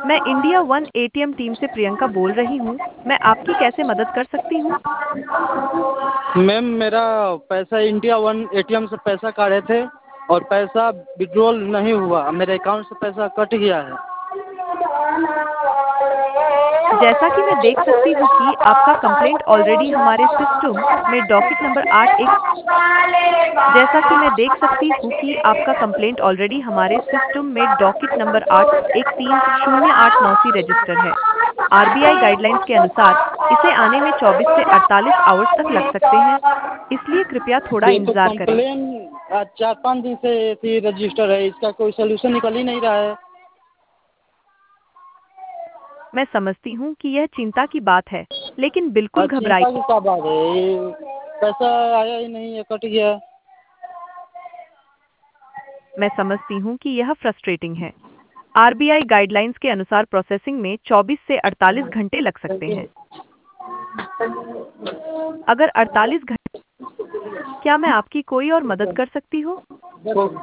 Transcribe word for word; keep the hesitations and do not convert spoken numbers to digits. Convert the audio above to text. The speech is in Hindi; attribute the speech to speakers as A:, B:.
A: मैं इंडिया वन एटीएम टीम से प्रियंका बोल रही हूँ। मैं आपकी कैसे मदद कर सकती हूँ?
B: मैम मेरा पैसा इंडिया वन एटीएम से पैसा काढ़े थे और पैसा विड्रॉल नहीं हुआ, मेरे अकाउंट से पैसा कट गया है।
A: जैसा कि मैं देख सकती हूँ कि आपका कंप्लेंट ऑलरेडी हमारे सिस्टम में डॉकेट नंबर आठ एक जैसा कि मैं देख सकती हूँ कि आपका कंप्लेंट ऑलरेडी हमारे सिस्टम में डॉकेट नंबर आठ एक तीन शून्य आठ नौ सी रजिस्टर है। आरबीआई गाइडलाइंस के अनुसार इसे आने में चौबीस से अड़तालीस आवर्स तक लग सकते हैं, इसलिए कृपया थोड़ा
B: ये तो
A: इंतजार करें।
B: कंप्लेन आज चार पाँच दिन से ऐसी रजिस्टर है, इसका कोई सोल्यूशन निकल ही नहीं रहा है।
A: मैं समझती हूँ कि यह चिंता की बात है, लेकिन बिल्कुल
B: आज चिंता
A: घबराइए।
B: की क्या बात है, ये पैसा आया ही नहीं है, कट गया।
A: मैं समझती हूँ कि यह फ्रस्ट्रेटिंग है। आरबीआई गाइडलाइंस के अनुसार प्रोसेसिंग में चौबीस से अड़तालीस घंटे लग सकते हैं। अगर अड़तालीस घंटे, क्या मैं आपकी कोई और मदद कर सकती हूँ?
B: तो